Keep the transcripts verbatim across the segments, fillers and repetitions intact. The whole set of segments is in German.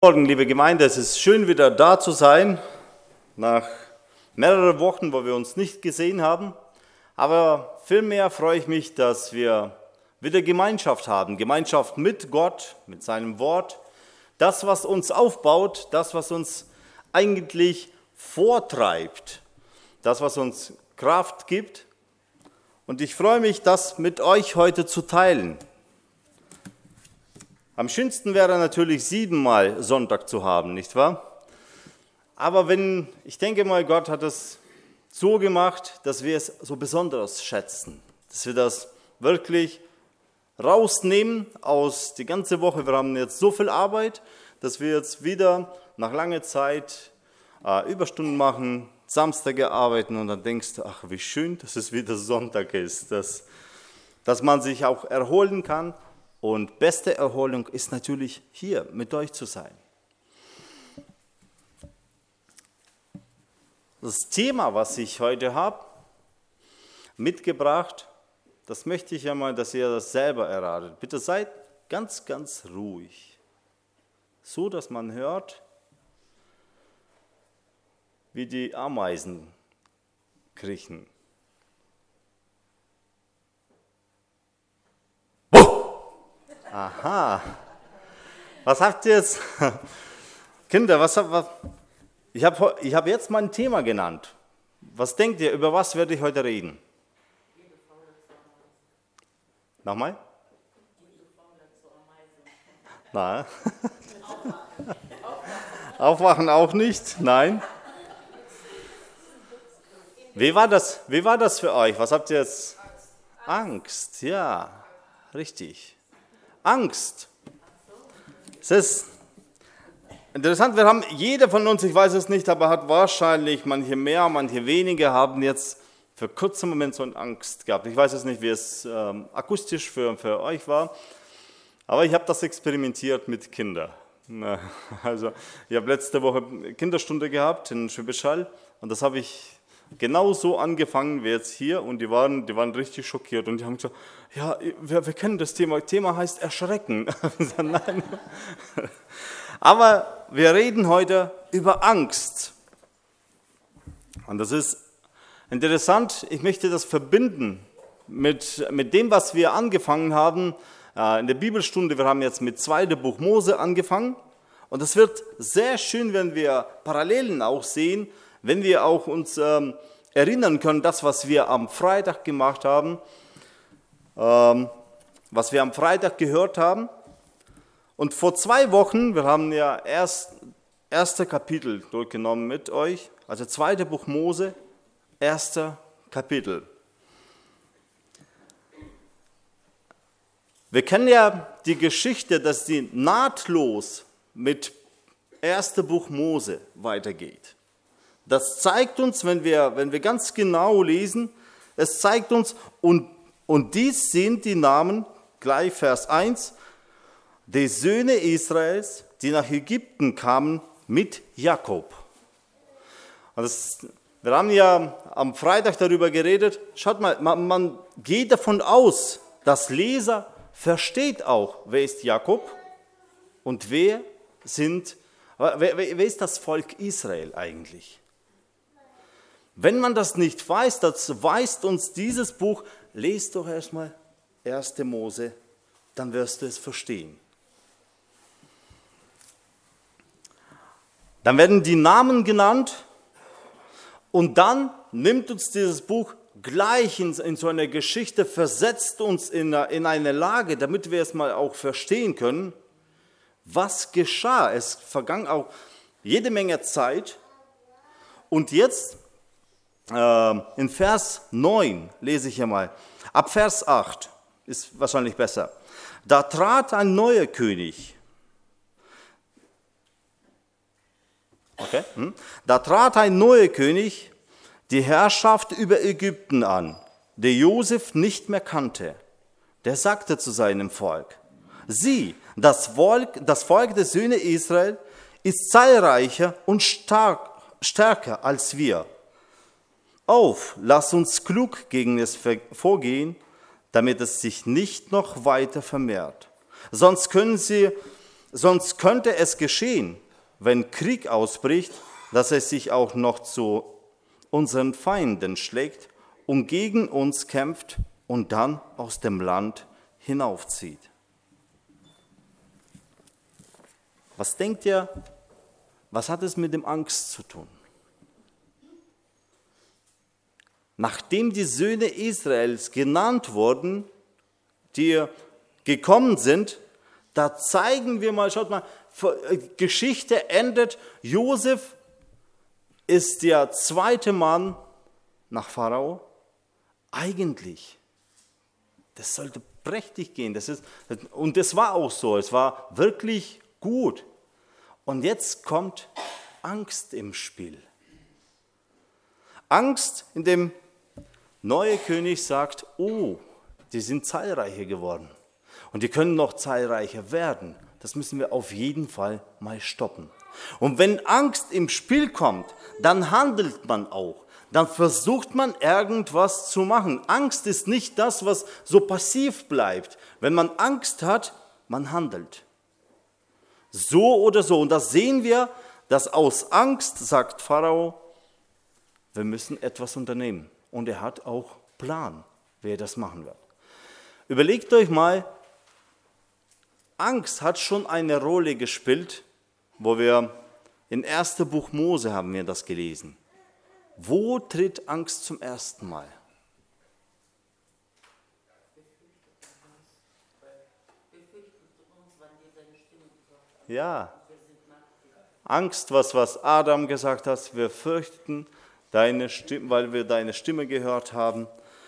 Guten Morgen, liebe Gemeinde, es ist schön, wieder da zu sein, nach mehreren Wochen, wo wir uns nicht gesehen haben. Aber vielmehr freue ich mich, dass wir wieder Gemeinschaft haben, Gemeinschaft mit Gott, mit seinem Wort. Das, was uns aufbaut, das, was uns eigentlich vortreibt, das, was uns Kraft gibt. Und ich freue mich, das mit euch heute zu teilen. Am schönsten wäre natürlich siebenmal Sonntag zu haben, nicht wahr? Aber wenn, ich denke mal, Gott hat es so gemacht, dass wir es so besonders schätzen, dass wir das wirklich rausnehmen aus die ganze Woche. Wir haben jetzt so viel Arbeit, dass wir jetzt wieder nach langer Zeit äh, Überstunden machen, Samstage arbeiten und dann denkst du, ach wie schön, dass es wieder Sonntag ist, dass, dass man sich auch erholen kann. Und beste Erholung ist natürlich hier mit euch zu sein. Das Thema, was ich heute habe, mitgebracht, das möchte ich ja mal, dass ihr das selber erratet. Bitte seid ganz, ganz ruhig, so dass man hört, wie die Ameisen kriechen. Aha, was habt ihr jetzt? Kinder, was, was, ich habe ich hab jetzt mein Thema genannt. Was denkt ihr, über was werde ich heute reden? Nochmal? Nein. Aufwachen auch nicht? Nein. Wie war das, wie war das für euch? Was habt ihr jetzt? Angst, ja, richtig. Angst. Es ist interessant, wir haben, jeder von uns, ich weiß es nicht, aber hat wahrscheinlich, manche mehr, manche weniger, haben jetzt für kurzen Moment so eine Angst gehabt. Ich weiß es nicht, wie es ähm, akustisch für, für euch war, aber ich habe das experimentiert mit Kindern. Also ich habe letzte Woche Kinderstunde gehabt in Schwäbisch Hall und das habe ich genau so angefangen wie jetzt hier und die waren, die waren richtig schockiert und die haben gesagt, ja, wir, wir kennen das Thema, Thema heißt Erschrecken. Nein. Aber wir reden heute über Angst. Und das ist interessant, ich möchte das verbinden mit, mit dem, was wir angefangen haben in der Bibelstunde. Wir haben jetzt mit zweiten Buch Mose angefangen und es wird sehr schön, wenn wir Parallelen auch sehen, wenn wir auch uns ähm, erinnern können, das, was wir am Freitag gemacht haben, ähm, was wir am Freitag gehört haben. Und vor zwei Wochen, wir haben ja erst erste Kapitel durchgenommen mit euch, also zweite Buch Mose, erster Kapitel. Wir kennen ja die Geschichte, dass die nahtlos mit erste Buch Mose weitergeht. Das zeigt uns, wenn wir, wenn wir ganz genau lesen, es zeigt uns, und, und dies sind die Namen, gleich Vers eins, der Söhne Israels, die nach Ägypten kamen mit Jakob. Und das, wir haben ja am Freitag darüber geredet, schaut mal, man, man geht davon aus, dass Leser versteht auch, wer ist Jakob und wer, sind, wer, wer ist das Volk Israel eigentlich. Wenn man das nicht weiß, das weist uns dieses Buch, lest doch erstmal erste Mose, dann wirst du es verstehen. Dann werden die Namen genannt und dann nimmt uns dieses Buch gleich in, in so eine Geschichte, versetzt uns in, in eine Lage, damit wir es mal auch verstehen können, was geschah. Es vergangen auch jede Menge Zeit und jetzt in Vers neun lese ich hier mal, ab Vers acht ist wahrscheinlich besser. Da trat ein neuer König. Okay. Da trat ein neuer König die Herrschaft über Ägypten an, der Josef nicht mehr kannte. Der sagte zu seinem Volk, sieh, das Volk, das Volk der Söhne Israel ist zahlreicher und stark, stärker als wir. Auf, lass uns klug gegen es vorgehen, damit es sich nicht noch weiter vermehrt. Sonst können sie Sonst könnte es geschehen, wenn Krieg ausbricht, dass er sich auch noch zu unseren Feinden schlägt und gegen uns kämpft und dann aus dem Land hinaufzieht. Was denkt ihr, was hat es mit dem Angst zu tun? Nachdem die Söhne Israels genannt wurden, die gekommen sind, da zeigen wir mal, schaut mal, Geschichte endet, Josef ist der zweite Mann nach Pharao. Eigentlich, das sollte prächtig gehen, das ist, und das war auch so, es war wirklich gut. Und jetzt kommt Angst im Spiel. Angst, in dem neue König sagt, oh, die sind zahlreicher geworden und die können noch zahlreicher werden. Das müssen wir auf jeden Fall mal stoppen. Und wenn Angst im Spiel kommt, dann handelt man auch. Dann versucht man irgendwas zu machen. Angst ist nicht das, was so passiv bleibt. Wenn man Angst hat, man handelt. So oder so. Und das sehen wir, dass aus Angst, sagt Pharao, wir müssen etwas unternehmen. Und er hat auch Plan, wer das machen wird. Überlegt euch mal, Angst hat schon eine Rolle gespielt, wo wir in ersten Buch Mose haben wir das gelesen. Wo tritt Angst zum ersten Mal? Ja, Angst, was, was Adam gesagt hat, wir fürchten deine Stimme, weil wir deine Stimme gehört haben.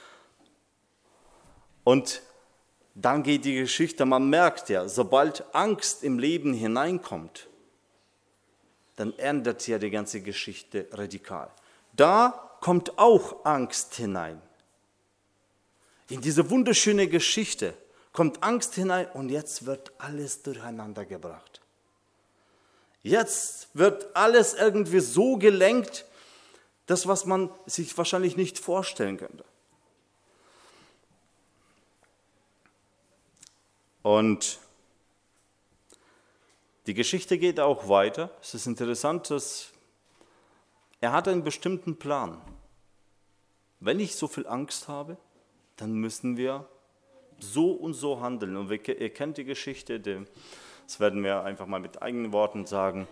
Und dann geht die Geschichte, man merkt ja, sobald Angst im Leben hineinkommt, dann ändert ja die ganze Geschichte radikal. Da kommt auch Angst hinein. In diese wunderschöne Geschichte kommt Angst hinein und jetzt wird alles durcheinander gebracht. Jetzt wird alles irgendwie so gelenkt, das, was man sich wahrscheinlich nicht vorstellen könnte. Und die Geschichte geht auch weiter. Es ist interessant, dass er hat einen bestimmten Plan. Wenn ich so viel Angst habe, dann müssen wir so und so handeln. Und ihr kennt die Geschichte, das werden wir einfach mal mit eigenen Worten sagen.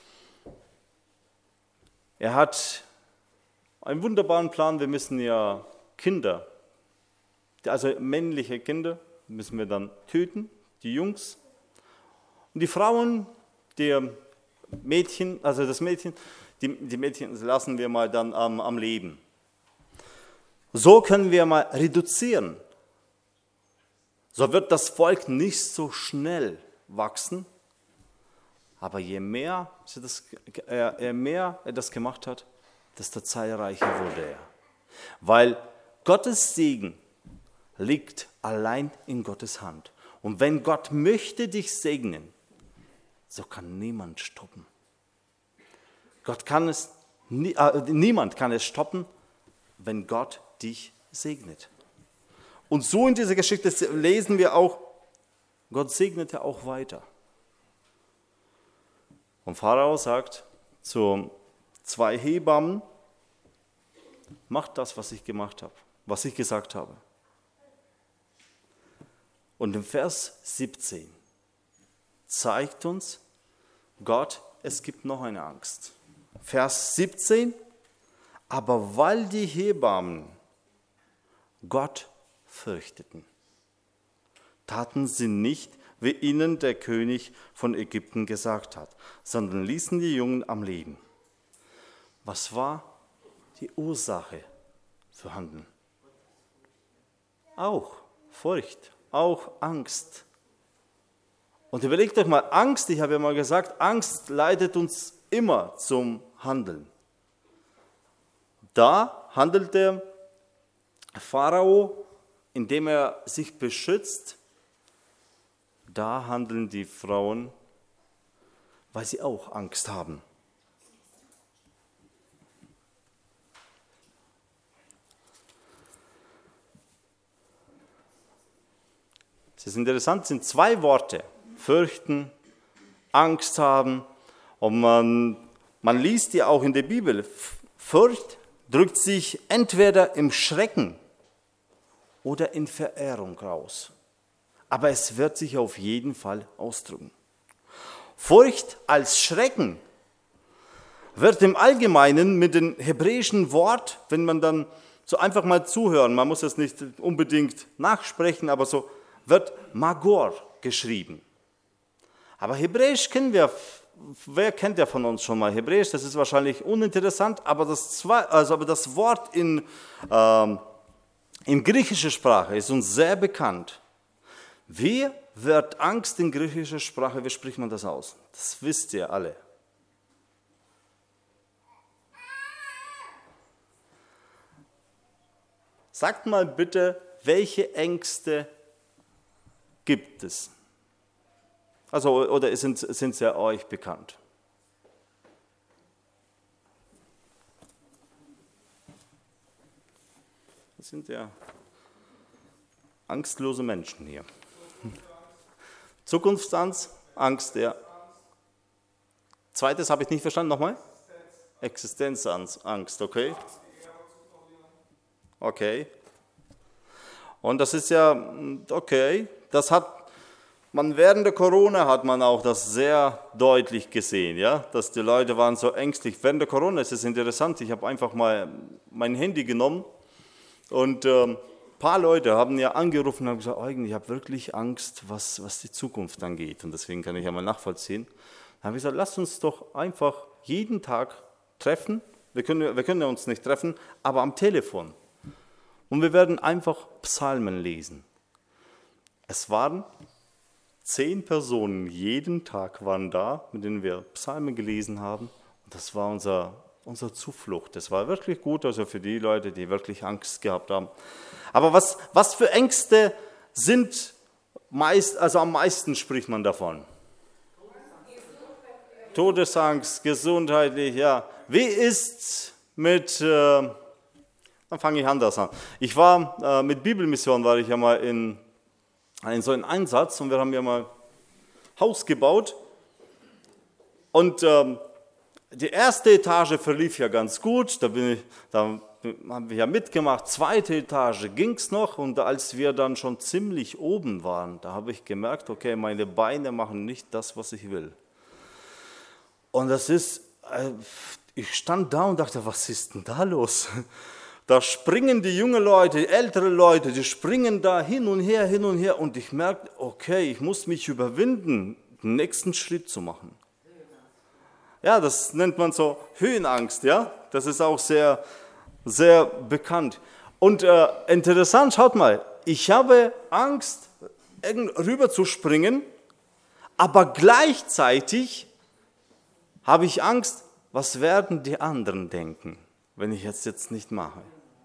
Er hat einen wunderbaren Plan, wir müssen ja Kinder, also männliche Kinder, müssen wir dann töten, die Jungs. Und die Frauen, die Mädchen, also das Mädchen, die, die Mädchen lassen wir mal dann am, am Leben. So können wir mal reduzieren. So wird das Volk nicht so schnell wachsen, aber je mehr, das, je mehr er das gemacht hat, desto zahlreicher wurde er. Weil Gottes Segen liegt allein in Gottes Hand. Und wenn Gott möchte dich segnen, so kann niemand stoppen. Gott kann es, äh, niemand kann es stoppen, wenn Gott dich segnet. Und so in dieser Geschichte lesen wir auch, Gott segnete auch weiter. Und Pharao sagt zu zwei Hebammen, macht das, was ich gemacht habe, was ich gesagt habe. Und im Vers siebzehn zeigt uns Gott, es gibt noch eine Angst. Vers siebzehn, aber weil die Hebammen Gott fürchteten, taten sie nicht, wie ihnen der König von Ägypten gesagt hat, sondern ließen die Jungen am Leben. Was war die Ursache vorhanden? Auch Furcht, auch Angst. Und überlegt euch mal, Angst, ich habe ja mal gesagt, Angst leitet uns immer zum Handeln. Da handelte Pharao, indem er sich beschützt. Da handeln die Frauen, weil sie auch Angst haben. Es ist interessant, es sind zwei Worte, fürchten Angst haben. Und man, man liest ja auch in der Bibel, Furcht drückt sich entweder im Schrecken oder in Verehrung aus. Aber es wird sich auf jeden Fall ausdrücken. Furcht als Schrecken wird im Allgemeinen mit dem hebräischen Wort, wenn man dann so einfach mal zuhören, man muss es nicht unbedingt nachsprechen, aber so wird Magor geschrieben. Aber Hebräisch kennen wir, wer kennt ja von uns schon mal Hebräisch? Das ist wahrscheinlich uninteressant, aber das, zwei, also aber das Wort in, ähm, in griechischer Sprache ist uns sehr bekannt. Wie wird Angst in griechischer Sprache, wie spricht man das aus? Das wisst ihr alle. Sagt mal bitte, welche Ängste gibt es? Also, oder sind, sind sie euch bekannt? Das sind ja angstlose Menschen hier. Zukunftsangst, Angst, ja. Zweites habe ich nicht verstanden, nochmal? Existenzangst, okay. Okay. Und das ist ja, okay, das hat man während der Corona hat man auch das sehr deutlich gesehen, ja, dass die Leute waren so ängstlich. Während der Corona ist es interessant, ich habe einfach mal mein Handy genommen und ähm, ein paar Leute haben ja angerufen und haben gesagt, Eugen, ich habe wirklich Angst, was, was die Zukunft angeht. Und deswegen kann ich ja mal nachvollziehen. Dann habe ich gesagt, lasst uns doch einfach jeden Tag treffen. Wir können, wir können uns nicht treffen, aber am Telefon. Und wir werden einfach Psalmen lesen. Es waren zehn Personen jeden Tag waren da, mit denen wir Psalmen gelesen haben. Und das war unser, unsere Zuflucht. Das war wirklich gut, also für die Leute, die wirklich Angst gehabt haben. Aber was, was für Ängste sind meist, also am meisten spricht man davon? Todesangst, gesundheitlich, ja. Wie ist's mit, äh, dann fange ich anders an. Ich war, äh, mit Bibelmission war ich ja mal in in so einen Einsatz und wir haben ja mal Haus gebaut und ähm, die erste Etage verlief ja ganz gut, da, bin ich, da haben wir ja mitgemacht, zweite Etage ging es noch und als wir dann schon ziemlich oben waren, da habe ich gemerkt, okay, meine Beine machen nicht das, was ich will. Und das ist, äh, ich stand da und dachte, was ist denn da los? Da springen die jungen Leute, die ältere Leute, die springen da hin und her, hin und her. Und ich merke, okay, ich muss mich überwinden, den nächsten Schritt zu machen. Ja, das nennt man so Höhenangst, ja. Das ist auch sehr, sehr bekannt. Und äh, interessant, schaut mal, ich habe Angst, rüber zu springen, aber gleichzeitig habe ich Angst, was werden die anderen denken, wenn ich es jetzt nicht mache.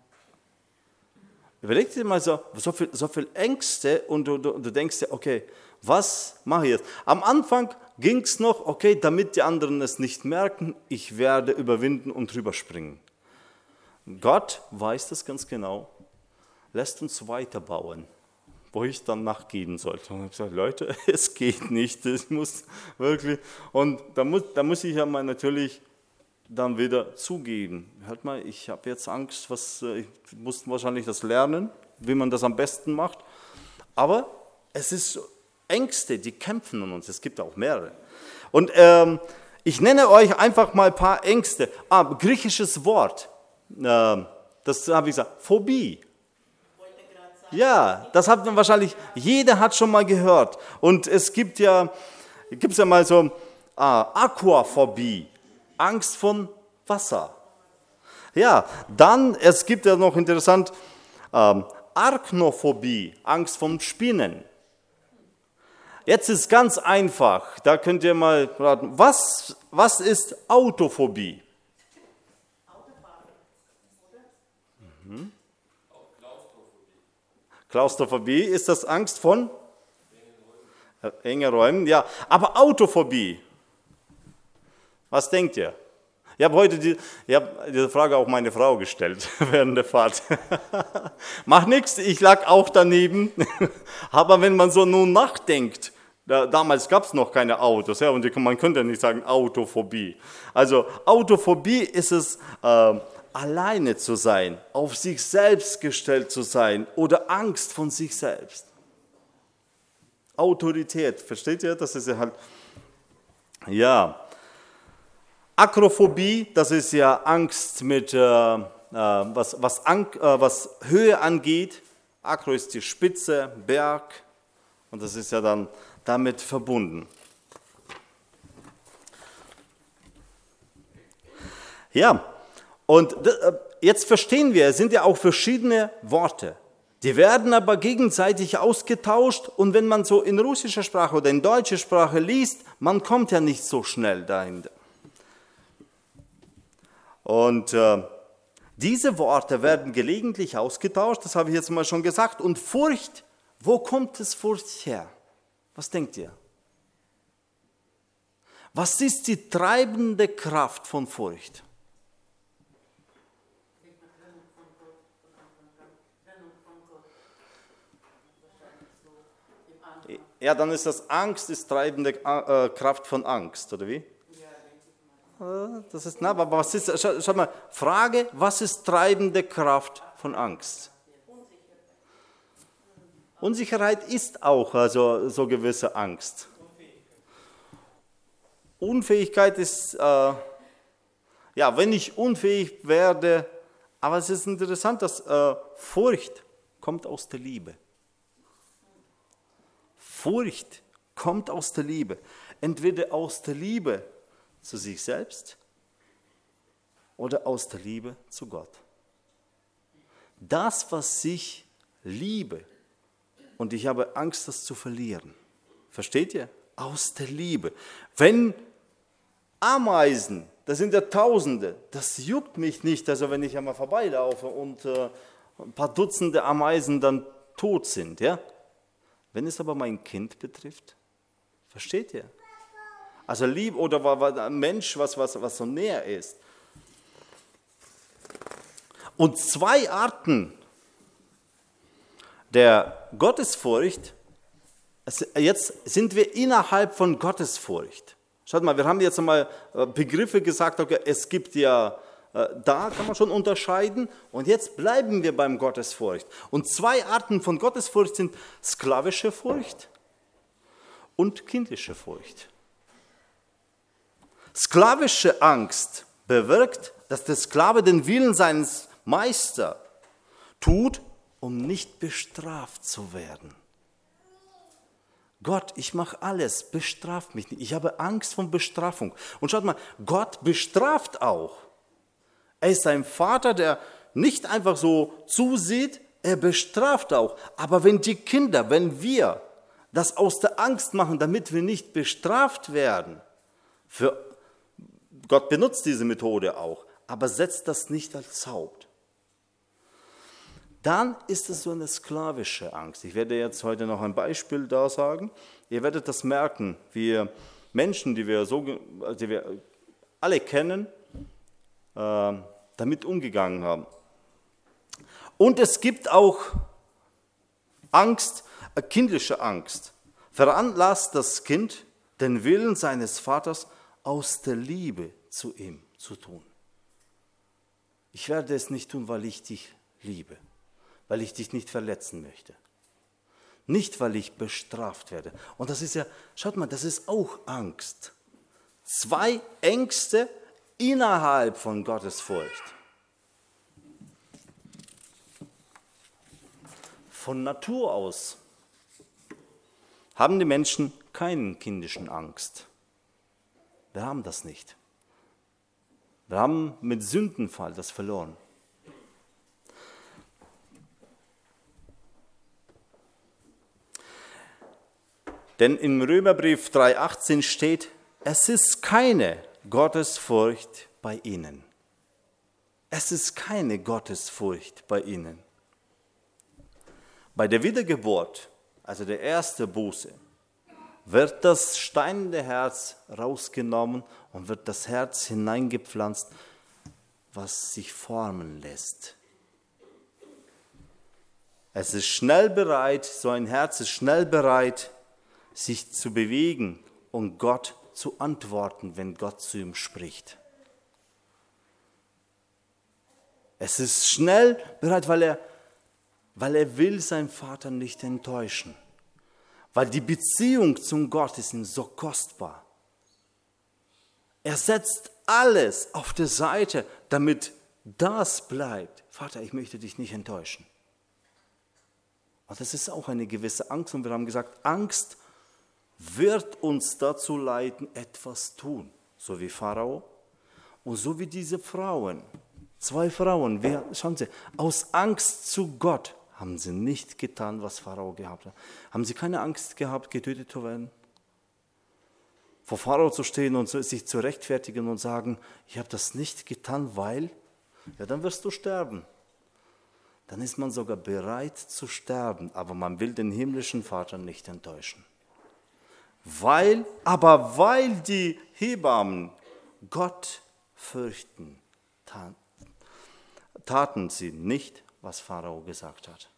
Überleg dir mal so, so viel, so viel Ängste und du, du, du denkst dir, okay, was mache ich jetzt? Am Anfang ging es noch, okay, damit die anderen es nicht merken, ich werde überwinden und rüberspringen. Gott weiß das ganz genau, lässt uns weiterbauen, wo ich dann nachgeben sollte. Und ich habe gesagt, Leute, es geht nicht, es muss wirklich, und da muss, da muss ich ja mal natürlich dann wieder zugeben. Hört mal, ich habe jetzt Angst, was, ich muss wahrscheinlich das lernen, wie man das am besten macht. Aber es ist Ängste, die kämpfen in uns. Es gibt auch mehrere. Und ähm, ich nenne euch einfach mal ein paar Ängste. Ah, griechisches Wort. Äh, das habe ich gesagt. Phobie. Ja, das hat man wahrscheinlich, jeder hat schon mal gehört. Und es gibt ja, gibt es ja mal so ah, Aquaphobie. Angst von Wasser. Ja, dann, es gibt ja noch interessant, ähm, Arachnophobie, Angst vom Spinnen. Jetzt ist ganz einfach, da könnt ihr mal raten, was, was ist Autophobie? Mhm. Klaustrophobie, ist das Angst von? Enge Räumen, ja, aber Autophobie. Was denkt ihr? Ich habe heute die, ich hab diese Frage auch meine Frau gestellt während der Fahrt. Macht nichts, ich lag auch daneben. Aber wenn man so nun nachdenkt, Damals gab es noch keine Autos, ja, und man könnte nicht sagen Autophobie. Also Autophobie ist es, äh, alleine zu sein, auf sich selbst gestellt zu sein oder Angst von sich selbst. Autorität, versteht ihr? Das ist ja halt, ja. Akrophobie, das ist ja Angst mit, äh, äh, was, was, an, äh, was Höhe angeht. Akro ist die Spitze, Berg, und das ist ja dann damit verbunden. Ja, und jetzt verstehen wir, es sind ja auch verschiedene Worte. Die werden aber gegenseitig ausgetauscht, und wenn man so in russischer Sprache oder in deutscher Sprache liest, man kommt ja nicht so schnell dahinter. Und äh, diese Worte werden gelegentlich ausgetauscht, das habe ich jetzt mal schon gesagt. Und Furcht, wo kommt es Furcht her? Was denkt ihr? Was ist die treibende Kraft von Furcht? Ja, dann ist das Angst, ist treibende äh, Kraft von Angst, oder wie? Das ist, na, aber was ist, schau, schau mal, Frage, was ist treibende Kraft von Angst? Unsicherheit ist auch also so gewisse Angst. Unfähigkeit ist, äh, ja, wenn ich unfähig werde, aber es ist interessant, dass äh, Furcht kommt aus der Liebe. Furcht kommt aus der Liebe. Entweder aus der Liebe zu sich selbst oder aus der Liebe zu Gott. Das, was ich liebe, und ich habe Angst, das zu verlieren. Versteht ihr? Aus der Liebe. Wenn Ameisen, das sind ja Tausende, das juckt mich nicht, also wenn ich einmal vorbeilaufe und äh, ein paar Dutzende Ameisen dann tot sind. Ja? Wenn es aber mein Kind betrifft, versteht ihr? Also Liebe oder ein Mensch, was, was, was so näher ist. Und zwei Arten der Gottesfurcht, jetzt sind wir innerhalb von Gottesfurcht. Schaut mal, wir haben jetzt einmal Begriffe gesagt, okay, es gibt ja, da kann man schon unterscheiden, und jetzt bleiben wir beim Gottesfurcht. Und zwei Arten von Gottesfurcht sind sklavische Furcht und kindische Furcht. Sklavische Angst bewirkt, dass der Sklave den Willen seines Meisters tut, um nicht bestraft zu werden. Gott, ich mache alles, bestraf mich nicht. Ich habe Angst vor Bestrafung. Und schaut mal, Gott bestraft auch. Er ist ein Vater, der nicht einfach so zusieht, er bestraft auch. Aber wenn die Kinder, wenn wir das aus der Angst machen, damit wir nicht bestraft werden, für Gott benutzt diese Methode auch, aber setzt das nicht als Haupt. Dann ist es so eine sklavische Angst. Ich werde jetzt heute noch ein Beispiel da sagen. Ihr werdet das merken, wie Menschen, die wir, so, die wir alle kennen, äh, damit umgegangen haben. Und es gibt auch Angst, äh, kindische Angst. Veranlasst das Kind, den Willen seines Vaters aus der Liebe zu ihm zu tun. Ich werde es nicht tun, weil ich dich liebe, weil ich dich nicht verletzen möchte. Nicht, weil ich bestraft werde. Und das ist ja, schaut mal, das ist auch Angst. Zwei Ängste innerhalb von Gottes Furcht. Von Natur aus haben die Menschen keinen kindischen Angst. Wir haben das nicht. Wir haben mit Sündenfall das verloren. Denn im Römerbrief drei achtzehn steht, es ist keine Gottesfurcht bei ihnen. Es ist keine Gottesfurcht bei ihnen. Bei der Wiedergeburt, also der erste Buße, wird das steinende Herz rausgenommen und wird das Herz hineingepflanzt, was sich formen lässt. Es ist schnell bereit, so ein Herz ist schnell bereit, sich zu bewegen und Gott zu antworten, wenn Gott zu ihm spricht. Es ist schnell bereit, weil er, weil er will seinen Vater nicht enttäuschen. Weil die Beziehung zum Gott ist ihm so kostbar. Er setzt alles auf der Seite, damit das bleibt. Vater, ich möchte dich nicht enttäuschen. Und das ist auch eine gewisse Angst. Und wir haben gesagt, Angst wird uns dazu leiten, etwas tun. So wie Pharao und so wie diese Frauen. Zwei Frauen, wer, schauen Sie, aus Angst zu Gott haben sie nicht getan, was Pharao gehabt hat. Haben sie keine Angst gehabt, getötet zu werden? Vor Pharao zu stehen und sich zu rechtfertigen und sagen, ich habe das nicht getan, weil, ja, dann wirst du sterben. Dann ist man sogar bereit zu sterben, aber man will den himmlischen Vater nicht enttäuschen. Weil, aber weil die Hebammen Gott fürchten, taten sie nicht, was Pharao gesagt hat.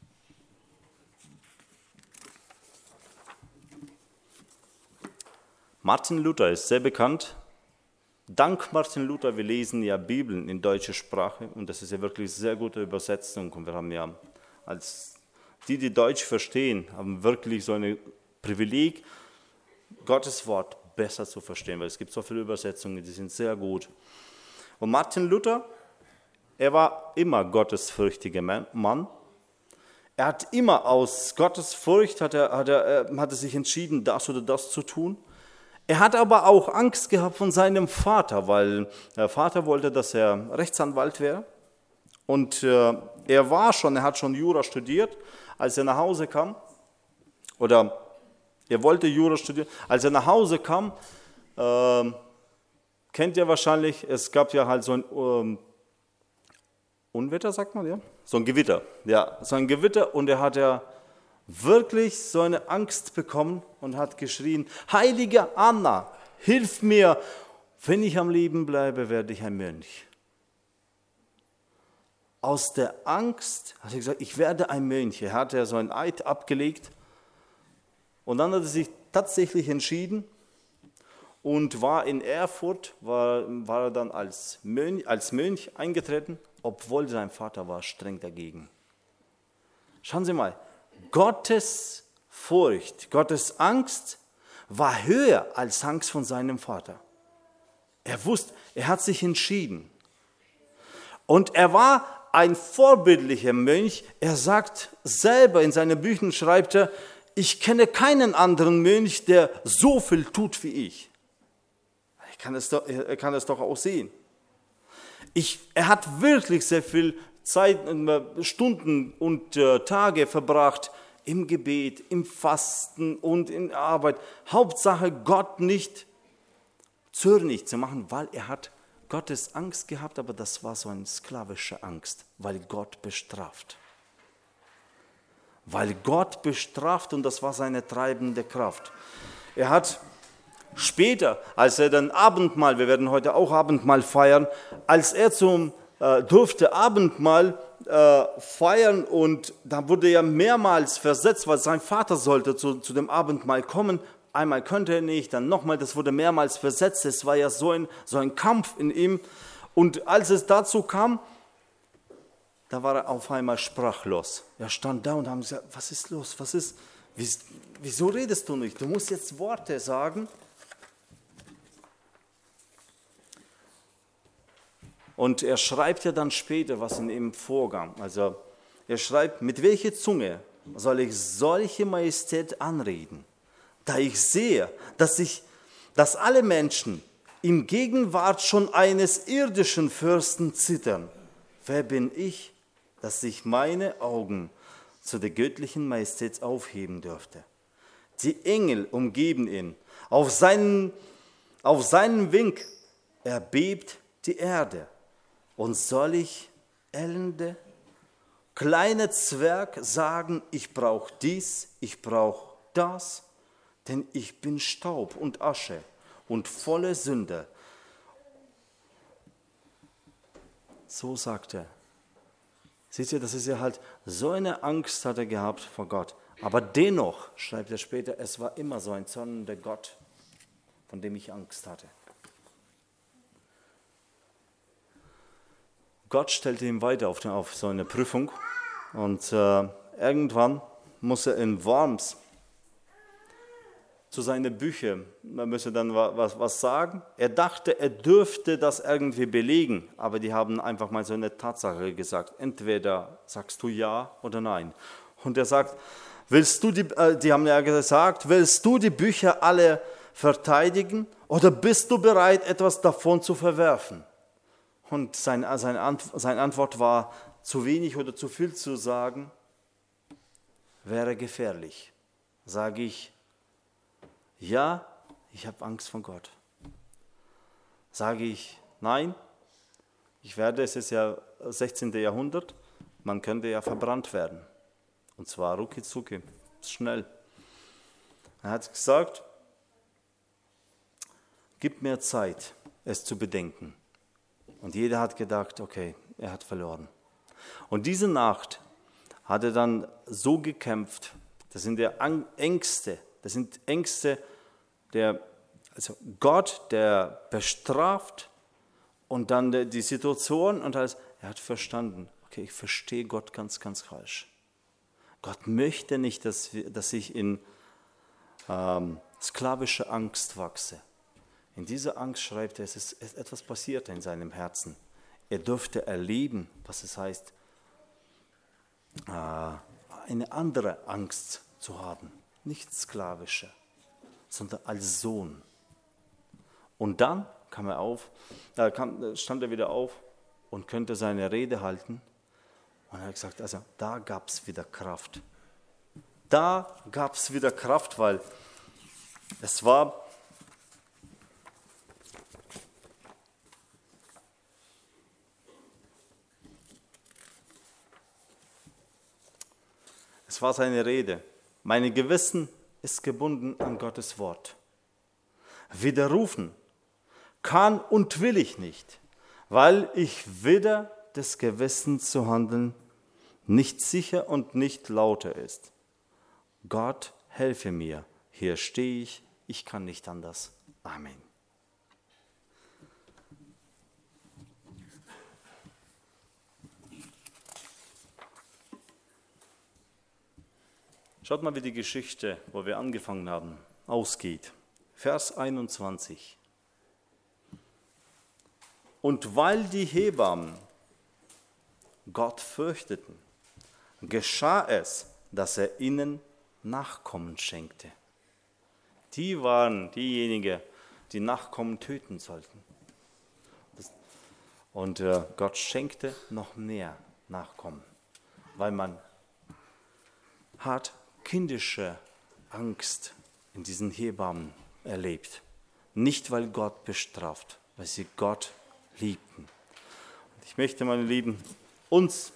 Martin Luther ist sehr bekannt. Dank Martin Luther, wir lesen ja Bibeln in deutscher Sprache und das ist ja wirklich eine sehr gute Übersetzung. Und wir haben ja, als die, die Deutsch verstehen, haben wirklich so ein Privileg, Gottes Wort besser zu verstehen, weil es gibt so viele Übersetzungen, die sind sehr gut. Und Martin Luther, er war immer gottesfürchtiger Mann. Er hat immer aus Gottesfurcht, hat er, hat er, hat er sich entschieden, das oder das zu tun. Er hat aber auch Angst gehabt von seinem Vater, weil der Vater wollte, dass er Rechtsanwalt wäre. Und äh, er war schon, er hat schon Jura studiert, als er nach Hause kam. Oder er wollte Jura studieren. Als er nach Hause kam, äh, kennt ihr wahrscheinlich, es gab ja halt so ein ähm, Unwetter, sagt man, ja? So ein Gewitter. Ja, so ein Gewitter und er hat ja wirklich so eine Angst bekommen und hat geschrien, heilige Anna, hilf mir, wenn ich am Leben bleibe, werde ich ein Mönch. Aus der Angst hat er gesagt, ich werde ein Mönch. Er hat ja so ein Eid abgelegt und dann hat er sich tatsächlich entschieden und war in Erfurt, war, war er dann als Mönch, als Mönch eingetreten, obwohl sein Vater war streng dagegen. Schauen Sie mal, Gottes Furcht, Gottes Angst war höher als Angst von seinem Vater. Er wusste, er hat sich entschieden. Und er war ein vorbildlicher Mönch. Er sagt selber in seinen Büchern, schreibt er, ich kenne keinen anderen Mönch, der so viel tut wie ich. Er kann es doch, er kann es doch auch sehen. Ich, er hat wirklich sehr viel Zeit, Stunden und äh, Tage verbracht im Gebet, im Fasten und in Arbeit. Hauptsache Gott nicht zornig zu machen, weil er hat Gottes Angst gehabt, aber das war so eine sklavische Angst, weil Gott bestraft. Weil Gott bestraft und das war seine treibende Kraft. Er hat später, als er dann Abendmahl, wir werden heute auch Abendmahl feiern, als er zum äh, durfte Abendmahl äh, feiern und da wurde er mehrmals versetzt, weil sein Vater sollte zu, zu dem Abendmahl kommen. Einmal könnte er nicht, dann nochmal, das wurde mehrmals versetzt. Es war ja so ein, so ein Kampf in ihm. Und als es dazu kam, da war er auf einmal sprachlos. Er stand da und haben gesagt, was ist los, was ist, wieso redest du nicht? Du musst jetzt Worte sagen. Und er schreibt ja dann später, was in ihm vorgang. Also er schreibt, mit welcher Zunge soll ich solche Majestät anreden, da ich sehe, dass, ich, dass alle Menschen in Gegenwart schon eines irdischen Fürsten zittern. Wer bin ich, dass ich meine Augen zu der göttlichen Majestät aufheben dürfte? Die Engel umgeben ihn. Auf seinen, auf seinen Wink erbebt die Erde. Und soll ich, elende, kleine Zwerg, sagen, ich brauche dies, ich brauche das, denn ich bin Staub und Asche und volle Sünde. So sagt er. Seht ihr, das ist ja halt, so eine Angst hat er gehabt vor Gott. Aber dennoch, schreibt er später, es war immer so ein zornender Gott, von dem ich Angst hatte. Gott stellte ihn weiter auf, den, auf so eine Prüfung und äh, irgendwann muss er in Worms zu seinen Büchern, man müsse dann was, was sagen. Er dachte, er dürfte das irgendwie belegen, aber die haben einfach mal so eine Tatsache gesagt. Entweder sagst du ja oder nein. Und er sagt, willst du die, äh, die haben ja gesagt, willst du die Bücher alle verteidigen oder bist du bereit, etwas davon zu verwerfen? Und sein, seine, Ant, seine Antwort war, zu wenig oder zu viel zu sagen, wäre gefährlich. Sage ich, ja, ich habe Angst vor Gott. Sage ich, nein, ich werde, es ist ja sechzehnten. Jahrhundert, man könnte ja verbrannt werden. Und zwar rucki zucki, schnell. Er hat gesagt, gib mir Zeit, es zu bedenken. Und jeder hat gedacht, okay, er hat verloren. Und diese Nacht hat er dann so gekämpft, das sind der Ängste, das sind Ängste, der, also Gott, der bestraft und dann die Situation und alles. Er hat verstanden, okay, ich verstehe Gott ganz, ganz falsch. Gott möchte nicht, dass, wir, dass ich in ähm, sklavische Angst wachse. In dieser Angst schreibt er, es ist etwas passiert in seinem Herzen. Er durfte erleben, was es heißt, äh, eine andere Angst zu haben. Nicht sklavische, sondern als Sohn. Und dann kam er auf, da kam, stand er wieder auf und könnte seine Rede halten. Und er hat gesagt, also da gab es wieder Kraft. Da gab es wieder Kraft, weil es war, es war seine Rede. Mein Gewissen ist gebunden an Gottes Wort. Widerrufen kann und will ich nicht, weil ich weder des Gewissens zu handeln nicht sicher und nicht lauter ist. Gott, helfe mir, hier stehe ich, ich kann nicht anders. Amen. Schaut mal, wie die Geschichte, wo wir angefangen haben, ausgeht. Vers einundzwanzig. Und weil die Hebammen Gott fürchteten, geschah es, dass er ihnen Nachkommen schenkte. Die waren diejenigen, die Nachkommen töten sollten. Und Gott schenkte noch mehr Nachkommen, weil man hat kindische Angst in diesen Hebammen erlebt. Nicht, weil Gott bestraft, weil sie Gott liebten. Und ich möchte, meine Lieben, uns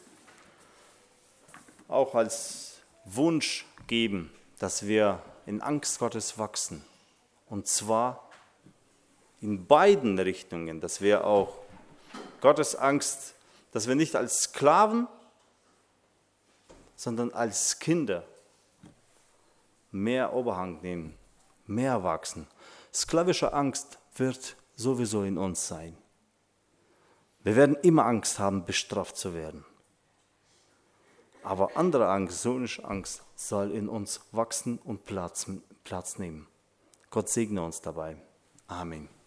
auch als Wunsch geben, dass wir in Angst Gottes wachsen. Und zwar in beiden Richtungen, dass wir auch Gottes Angst, dass wir nicht als Sklaven, sondern als Kinder mehr Oberhand nehmen, mehr wachsen. Sklavische Angst wird sowieso in uns sein. Wir werden immer Angst haben, bestraft zu werden. Aber andere Angst, sohnische Angst, soll in uns wachsen und Platz, Platz nehmen. Gott segne uns dabei. Amen.